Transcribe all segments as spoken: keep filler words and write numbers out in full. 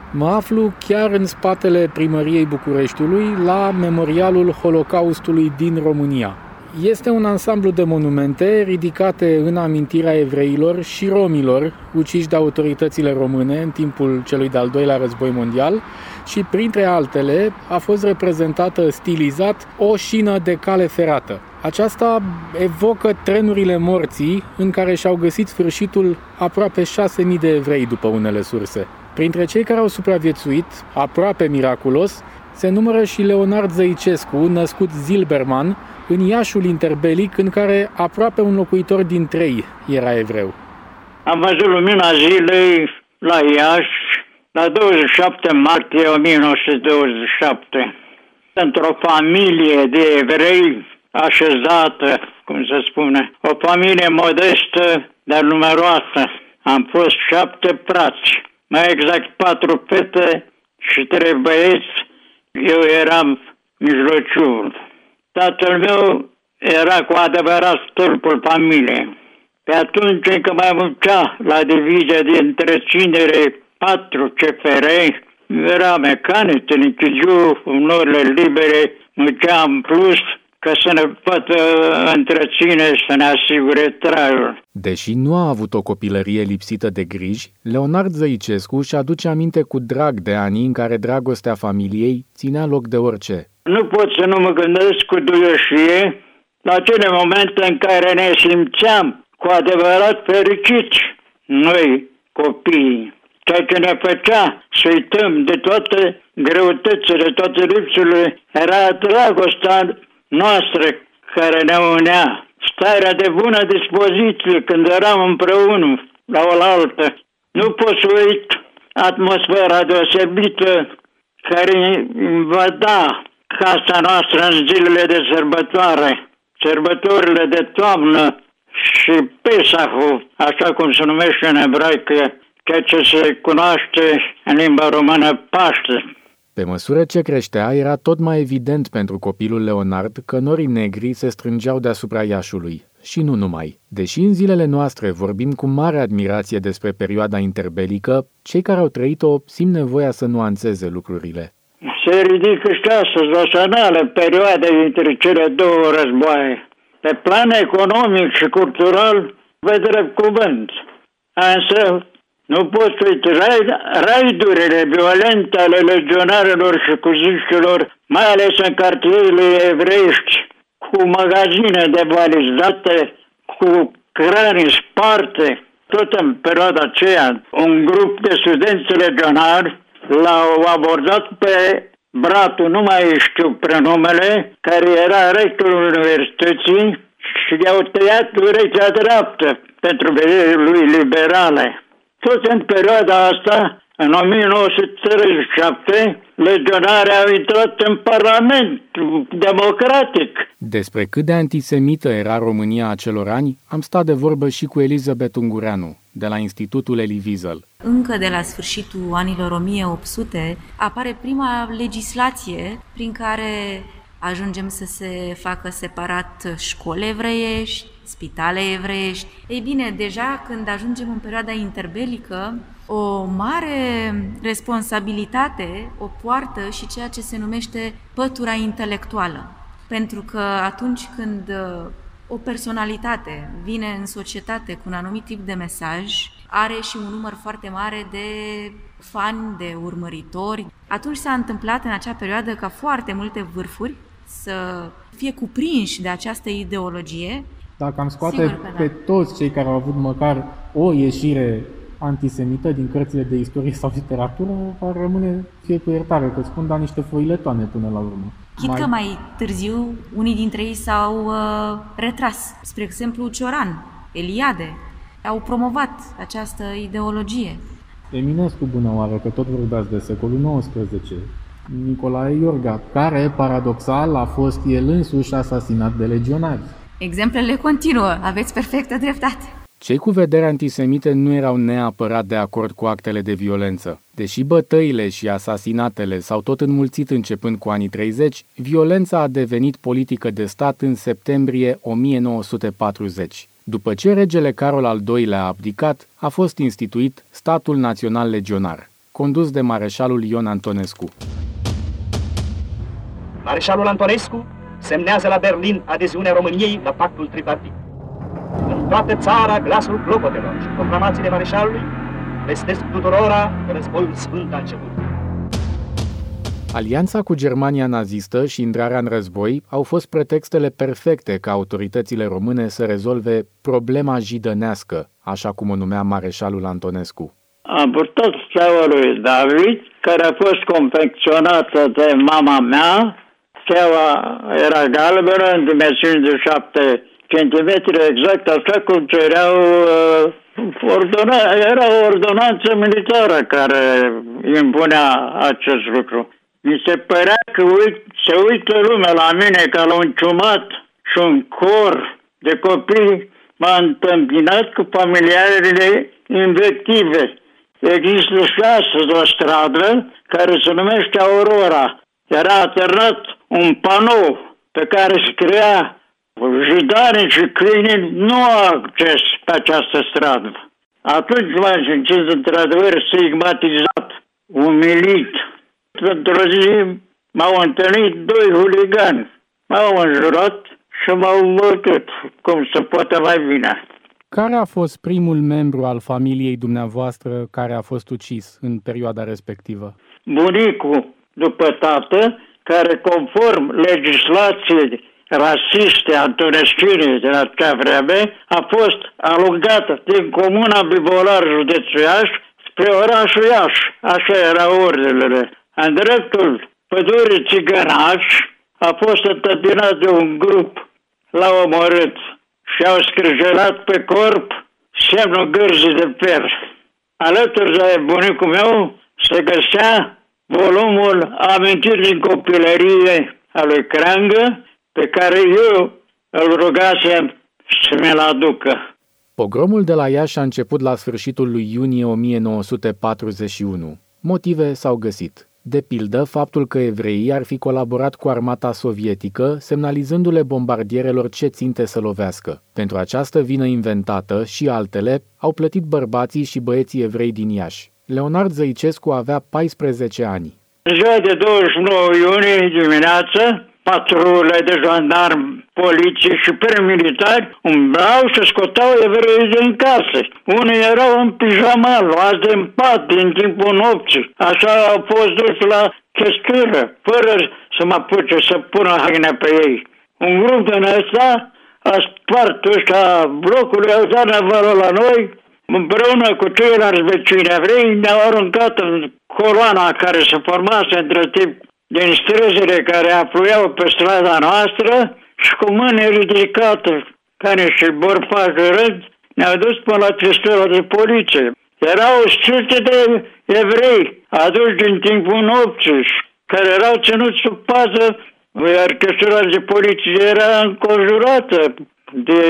Mă aflu chiar în spatele Primăriei Bucureștiului, la Memorialul Holocaustului din România. Este un ansamblu de monumente ridicate în amintirea evreilor și romilor uciși de autoritățile române în timpul celui de-al doilea război mondial și, printre altele, a fost reprezentată stilizat o șină de cale ferată. Aceasta evocă trenurile morții în care și-au găsit sfârșitul aproape șase mii de evrei după unele surse. Printre cei care au supraviețuit, aproape miraculos, se numără și Leonard Zăicescu, născut Zilberman, în Iașul interbelic, în care aproape un locuitor din trei era evreu. Am văzut lumina zilei la Iași, la douăzeci și șapte martie o mie nouă sute douăzeci și șapte, într-o familie de evrei așezată, cum se spune, o familie modestă, dar numeroasă. Am fost șapte frați, mai exact patru fete și trei băieți. Eu eram mijlociul. Tatăl meu era cu adevărat stâlpul familiei. Pe atunci încă mai muncea la divizia de întreținere patru C F R, era mecanic, tinichigiu, în orele libere, muncea în plus ca să ne poată întreține și să ne asigure traiul. Deși nu a avut o copilărie lipsită de griji, Leonard Zăicescu își aduce aminte cu drag de anii în care dragostea familiei ținea loc de orice. Nu pot să nu mă gândesc cu duioșie la acele momente în care ne simțeam cu adevărat fericiți, noi, copiii. Ceea ce ne făcea să uităm de toate greutățile, de toate lipsurile, era dragostea noastră care ne unea. Starea de bună dispoziție când eram împreună la oaltă. Nu pot să uit atmosfera deosebită care invada casa noastră în zilele de sărbătoare, sărbătorile de toamnă și Pesahul, așa cum se numește în ebraică, ceea ce se cunoaște în limba română Paște. Pe măsură ce creștea, era tot mai evident pentru copilul Leonard că norii negri se strângeau deasupra Iașului. Și nu numai. Deși în zilele noastre vorbim cu mare admirație despre perioada interbelică, cei care au trăit-o simt nevoia să nuanțeze lucrurile. Se ridică și astăzi la sanală perioada dintre cele două războaie. Pe plan economic și cultural, vă drept cuvânt. Însă, nu pot uita raidurile violente ale legionarilor și cuziștilor, mai ales în cartierele evreiești, cu magazine devalizate, cu cranii sparte. Tot în perioada aceea, un grup de studenți legionari l-au abordat pe bratul, nu mai știu prenumele, care era rectorul universității și i-au tăiat urechea dreaptă pentru vederile lui liberale. Tot în perioada asta, în o mie nouă sute treizeci și șapte, legionarii au intrat în Parlament democratic. Despre cât de antisemită era România acelor ani, am stat de vorbă și cu Elizabeth Ungureanu, de la Institutul Elie Wiesel. Încă de la sfârșitul anilor o mie opt sute apare prima legislație prin care ajungem să se facă separat școli evreiești, spitale evreiești. Ei bine, deja când ajungem în perioada interbelică, o mare responsabilitate o poartă și ceea ce se numește pătura intelectuală. Pentru că atunci când o personalitate vine în societate cu un anumit tip de mesaj, are și un număr foarte mare de fani, de urmăritori, atunci s-a întâmplat în acea perioadă ca foarte multe vârfuri să fie cuprinși de această ideologie. Dacă am scoate pe da. toți cei care au avut măcar o ieșire antisemită din cărțile de istorie sau literatură, ar rămâne fie cu iertare, că spun da niște foiletoane până la urmă. Chit mai... că mai târziu unii dintre ei s-au uh, retras. Spre exemplu, Cioran, Eliade, au promovat această ideologie. Eminescu, bună oară, că tot vorbeați de secolul nouăsprezece. Nicolae Iorga, care, paradoxal, a fost el însuși asasinat de legionari. Exemplele continuă, aveți perfectă dreptate. Cei cu vedere antisemite nu erau neapărat de acord cu actele de violență. Deși bătăile și asasinatele s-au tot înmulțit începând cu anii treizeci, violența a devenit politică de stat în septembrie o mie nouă sute patruzeci. După ce regele Carol al doilea a abdicat, a fost instituit statul național legionar. condus de mareșalul Ion Antonescu. Mareșalul Antonescu semnează la Berlin adeziunea României la pactul tripartit. În toată țara, glasul clopotelor și proclamațiile mareșalului vestesc tuturora că războiul sfânt a început. Alianța cu Germania nazistă și intrarea în război au fost pretextele perfecte ca autoritățile române să rezolve problema jidănească, așa cum o numea mareșalul Antonescu. Am purtat steaua lui David, care a fost confecționată de mama mea. Steaua era galbenă, în dimensiuni de șapte centimetri, exact așa cum cereau uh, ordona, era o ordonanță militară care impunea acest lucru. Mi se părea că uit, se uită lumea la mine ca la un ciumat și un cor de copii m-a întâmpinat cu familiarele invective. Există și astăzi o stradă care se numește Aurora. Era aternat un panou pe care scria: jidanii și câinii nu au acces pe această stradă. Atunci m-am simțit într-adevăr stigmatizat, umilit. Într-o zi m-au întâlnit doi huligani, m-au înjurat și m-au bătut, cum se poate mai bine. Care a fost primul membru al familiei dumneavoastră care a fost ucis în perioada respectivă? Bunicul, după tată, care conform legislației rasiste antonescine din acea vreme, a fost alungată din comuna Bibolar, județul Iași, spre orașul Iași. Așa erau ordinele. În dreptul pădurii țigănași a fost întâmpinat de un grup, l-au omorât și au scrâșerat pe corp semnul gârzii de fer. Alături de bunicul meu se găsea volumul Amintiri din copilărie a lui Creangă, pe care eu îl rugasem să mi-l aducă. Pogromul de la Iași a început la sfârșitul lui iunie o mie nouă sute patruzeci și unu. Motive s-au găsit. De pildă, faptul că evreii ar fi colaborat cu armata sovietică, semnalizându-le bombardierelor ce ținte să lovească. Pentru această vină inventată și altele, au plătit bărbații și băieții evrei din Iași. Leonard Zăicescu avea paisprezece ani. Ziua de douăzeci și nouă iunie dimineață, patrule de jandarmi, poliție și paramilitari umblau și scoteau evreii din case. Unii erau în pijama, luați din pat din timpul nopții. Așa au fost duși la chestură, fără să mă apuce să pună haine pe ei. Un grup din ăsta a spart ușa blocului, au dat navalul la noi, împreună cu ceilalți vecini evrei, ne-au aruncat în coloana care se formase între timp din străzile care afluiau pe strada noastră și cu mâini ridicate, ca niște borfași rând, ne-au dus până la crestura de poliție. Erau sute de evrei aduși din timpul nopții, care erau ținuți sub pază, iar crestura de poliție era înconjurată de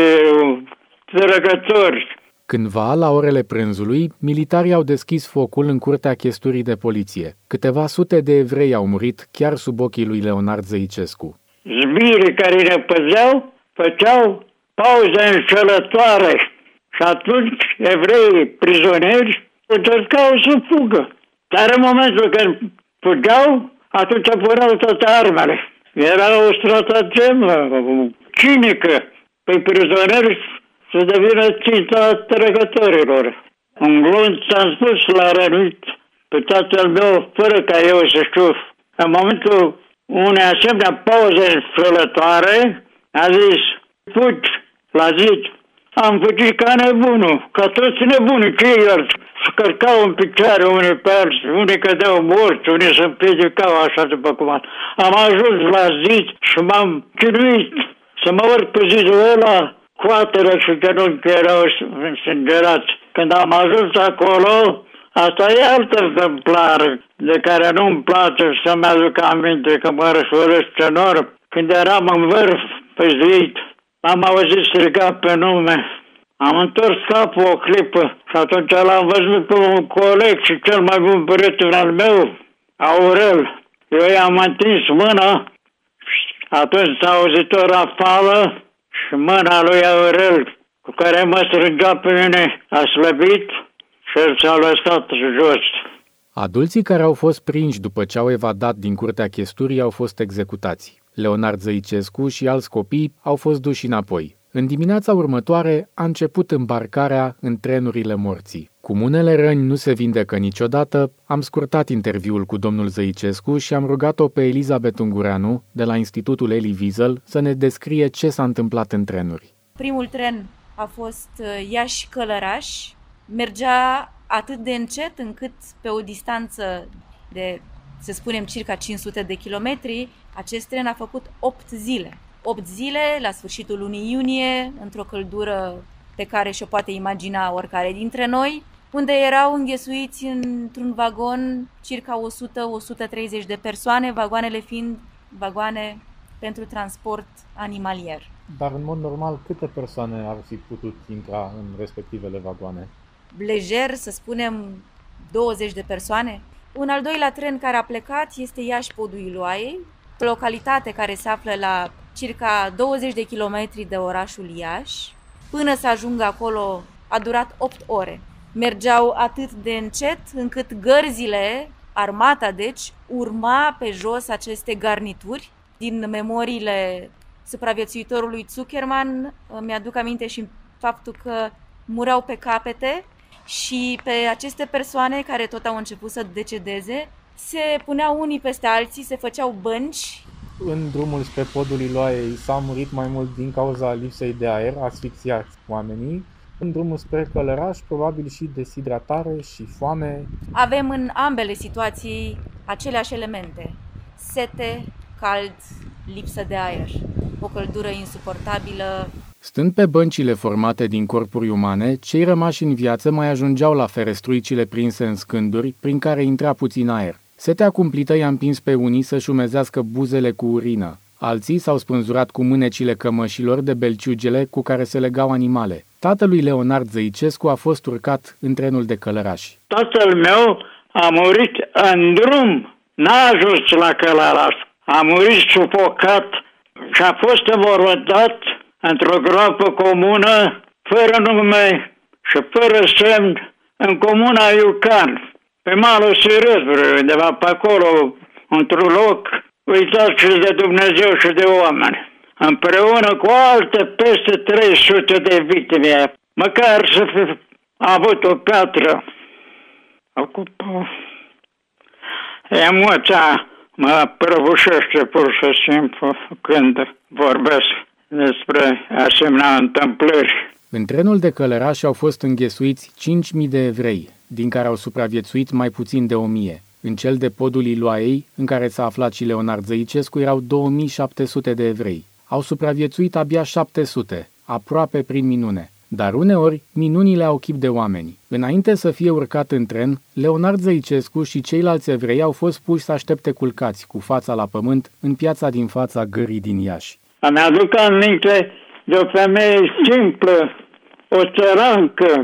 trăgători. Cândva, la orele prânzului, militarii au deschis focul în curtea chesturii de poliție. Câteva sute de evrei au murit chiar sub ochii lui Leonard Zăicescu. Zbirii care ne păzeau făceau pauze înșelătoare și atunci evreii prizonieri încercau să fugă. Dar în momentul când fugeau, atunci puneau toate armele. Era o stratagemă cinică pe prizonieri să devină ținta trăgătorilor. Un glonț am spus la rănit pe tatăl meu, fără ca eu să știu. În momentul unei asemenea pauze înșelătoare, a zis: fugi la zid. Am fugit ca nebunul, ca toți nebunii, ceilalți. Se cărcau în picioare unii pe alții, unii cădeau morți, unii se împiedicau așa după cum am. Am ajuns la zid și m-am chinuit să mă urc pe zidul ăla. Coatele și genunchii erau însângerați. Când am ajuns acolo, asta e altă întâmplare de care nu-mi place să-mi aduc aminte, că mă răsfărăsc enorm. Când eram în vârf pe zid, am auzit striga pe nume. Am întors capul o clipă și atunci l-am văzut pe un coleg și cel mai bun prieten al meu, Aurel. Eu i-am întins mâna, atunci s-a auzit o rafală și mâna lui Aurel, cu care mă strângea pe mine, a slăbit și el s-a lăsat jos. Adulții care au fost prinși după ce au evadat din curtea chesturii au fost executați. Leonard Zăicescu și alți copii au fost duși înapoi. În dimineața următoare a început îmbarcarea în trenurile morții. Cum unele răni nu se vindecă niciodată, am scurtat interviul cu domnul Zăicescu și am rugat-o pe Elizabeth Ungureanu, de la Institutul Elie Wiesel, să ne descrie ce s-a întâmplat în trenuri. Primul tren a fost Iași-Călăraș. Mergea atât de încet încât pe o distanță de, să spunem, circa cinci sute de kilometri, acest tren a făcut opt zile. opt zile, la sfârșitul lunii iunie, într-o căldură pe care și-o poate imagina oricare dintre noi, unde erau înghesuiți într-un vagon circa o sută - o sută treizeci de persoane, vagoanele fiind vagoane pentru transport animalier. Dar în mod normal, câte persoane ar fi putut intra în respectivele vagoane? Lejer, să spunem, douăzeci de persoane. Un al doilea tren care a plecat este Iași-Podul Iloaiei, localitate care se află la circa douăzeci de kilometri de orașul Iași. Până să ajungă acolo a durat opt ore. Mergeau atât de încet încât gărzile, armata deci, urma pe jos aceste garnituri. Din memoriile supraviețuitorului Zuckerman mi-aduc aminte și faptul că mureau pe capete și pe aceste persoane care tot au început să decedeze se puneau unii peste alții, se făceau bănci. În drumul spre podul Iloaiei s-a murit mai mult din cauza lipsei de aer, asfixiați oamenii. În drumul spre Călăraș, probabil și deshidratare și foame. Avem în ambele situații aceleași elemente. Sete, cald, lipsă de aer, o căldură insuportabilă. Stând pe băncile formate din corpuri umane, cei rămași în viață mai ajungeau la ferestruicile prinse în scânduri, prin care intra puțin aer. Setea cumplită i-a împins pe unii să-și umezească buzele cu urină. Alții s-au spânzurat cu mânecile cămășilor de belciugele cu care se legau animale. Tatălui Leonard Zăicescu a fost urcat în trenul de Călăraș. Tatăl meu a murit în drum, n-a ajuns la Călăraș. A murit sufocat și a fost înmormântat într-o groapă comună, fără nume și fără semn, în comuna Iucan, pe malul Sirâzului, undeva pe acolo, într-un loc uitat și de Dumnezeu și de oameni, împreună cu alte peste trei sute de victime, măcar să fi avut o piatră. Ocupă. Emoția mă prăbușește pur și simplu când vorbesc despre asemenea întâmplări. În trenul de Călăraș au fost înghesuiți cinci mii de evrei, din care au supraviețuit mai puțin de o mie. În cel de podul Iloaiei, în care s-a aflat și Leonard Zăicescu, erau două mii șapte sute de evrei. Au supraviețuit abia șapte sute, aproape prin minune. Dar uneori, minunile au chip de oameni. Înainte să fie urcat în tren, Leonard Zăicescu și ceilalți evrei au fost puși să aștepte culcați, cu fața la pământ, în piața din fața gării din Iași. Îmi aduc aminte de o femeie simplă, o țărancă.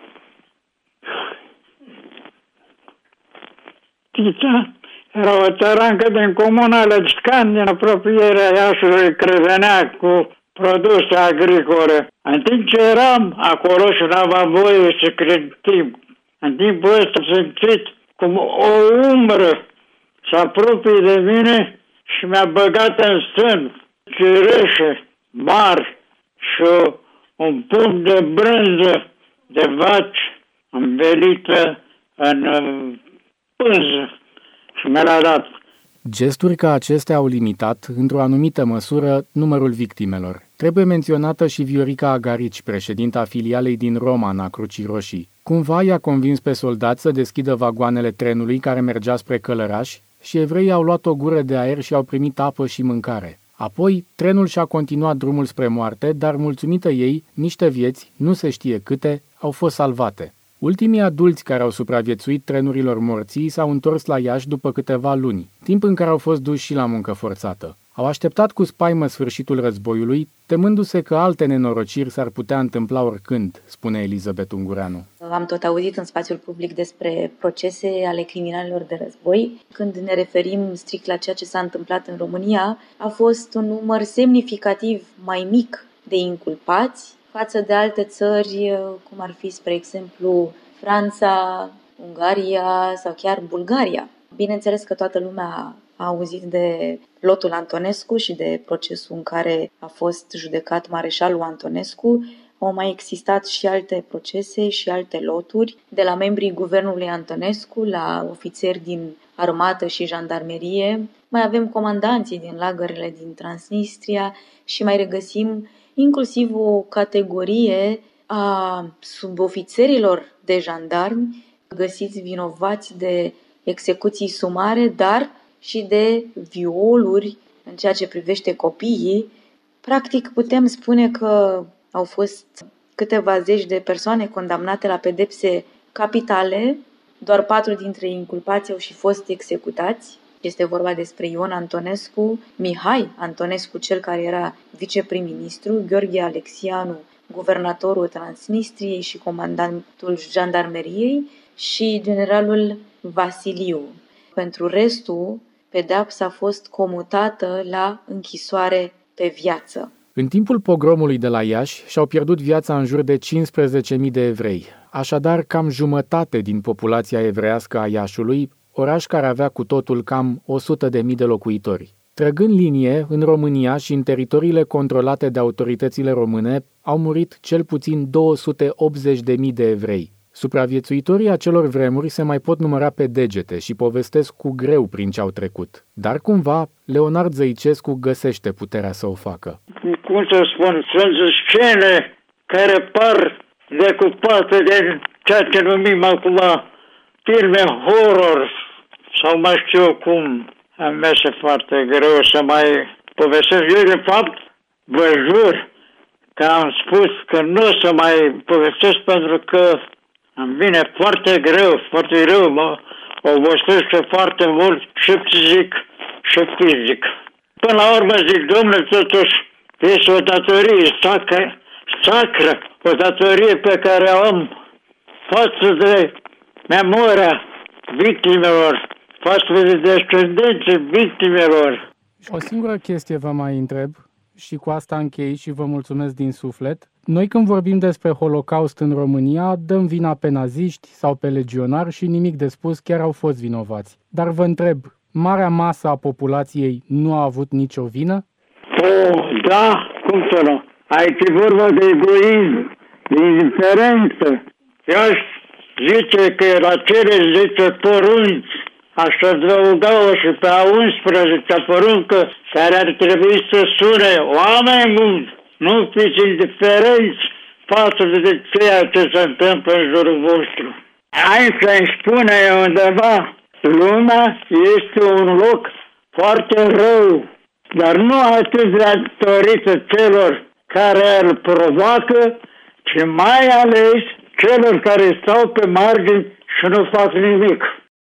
Tița era o țărancă din comuna Lăscan, din apropierea Iașului, care venea cu produse agricole. În timp ce eram acolo și n-aveam voie să cretim, în timpul ăsta simțit cum o umbră se apropie de mine și mi-a băgat în sân cireșe mari și un pumn de brânză de vaci învelită în pânză și mi l-a dat. Gesturi ca acestea au limitat, într-o anumită măsură, numărul victimelor. Trebuie menționată și Viorica Agarici, președinta filialei din Roman a Crucii Roșii. Cumva i-a convins pe soldați să deschidă vagoanele trenului care mergea spre Călăraș și evreii au luat o gură de aer și au primit apă și mâncare. Apoi, trenul și-a continuat drumul spre moarte, dar mulțumită ei, niște vieți, nu se știe câte, au fost salvate. Ultimii adulți care au supraviețuit trenurilor morții s-au întors la Iași după câteva luni, timp în care au fost duși și la muncă forțată. Au așteptat cu spaimă sfârșitul războiului, temându-se că alte nenorociri s-ar putea întâmpla oricând, spune Elizabeth Ungureanu. Am tot auzit în spațiul public despre procese ale criminalilor de război. Când ne referim strict la ceea ce s-a întâmplat în România, a fost un număr semnificativ mai mic de inculpați față de alte țări, cum ar fi, spre exemplu, Franța, Ungaria sau chiar Bulgaria. Bineînțeles că toată lumea a auzit de lotul Antonescu și de procesul în care a fost judecat mareșalul Antonescu. Au mai existat și alte procese și alte loturi, de la membrii guvernului Antonescu la ofițeri din armată și jandarmerie. Mai avem comandanții din lagărele din Transnistria și mai regăsim inclusiv o categorie a subofițerilor de jandarmi găsiți vinovați de execuții sumare, dar și de violuri în ceea ce privește copiii. Practic putem spune că au fost câteva zeci de persoane condamnate la pedepse capitale, doar patru dintre inculpați au și fost executați. Este vorba despre Ion Antonescu, Mihai Antonescu, cel care era viceprim-ministru, Gheorghe Alexianu, guvernatorul Transnistriei și comandantul jandarmeriei, și generalul Vasiliu. Pentru restul, pedeapsa a fost comutată la închisoare pe viață. În timpul pogromului de la Iași și-au pierdut viața în jur de cincisprezece mii de evrei, așadar cam jumătate din populația evreiască a Iașului, oraș care avea cu totul cam o sută de mii de locuitori. Trăgând linie, în România și în teritoriile controlate de autoritățile române, au murit cel puțin două sute optzeci de mii de evrei. Supraviețuitorii acelor vremuri se mai pot număra pe degete și povestesc cu greu prin ce au trecut. Dar cumva, Leonard Zăicescu găsește puterea să o facă. Cum să spun, sunt scene care par decupate de ceea ce numim acum filme horror sau mai știu cum. Am mers foarte greu să mai povestesc. Eu, de fapt, vă jur că am spus că nu o să mai povestesc pentru că îmi vine foarte greu, foarte greu, mă obosesc foarte mult și psihic și fizic. Până la urmă zic, domnule, totuși este o datorie sacră, sacră, o datorie pe care o am față de memoria victimelor, față de descendenții victimelor. O singură chestie vă mai întreb și cu asta închei și vă mulțumesc din suflet. Noi când vorbim despre Holocaust în România, dăm vina pe naziști sau pe legionari și nimic de spus, chiar au fost vinovați. Dar vă întreb, marea masă a populației nu a avut nicio vină? Oh, da, cum să nu? Aici e vorba de egoism, de indiferență. Eu aș zice că la cele zece porunci aș adăuga-o și pe a unsprezecea poruncă care ar trebui să sune: oameni mulți, nu fiți indiferenți față de ceea ce se întâmplă în jurul vostru. Einstein spune undeva, lumea este un loc foarte rău, dar nu atât datorită celor care îl provoacă, ci mai ales celor care stau pe margini și nu fac nimic.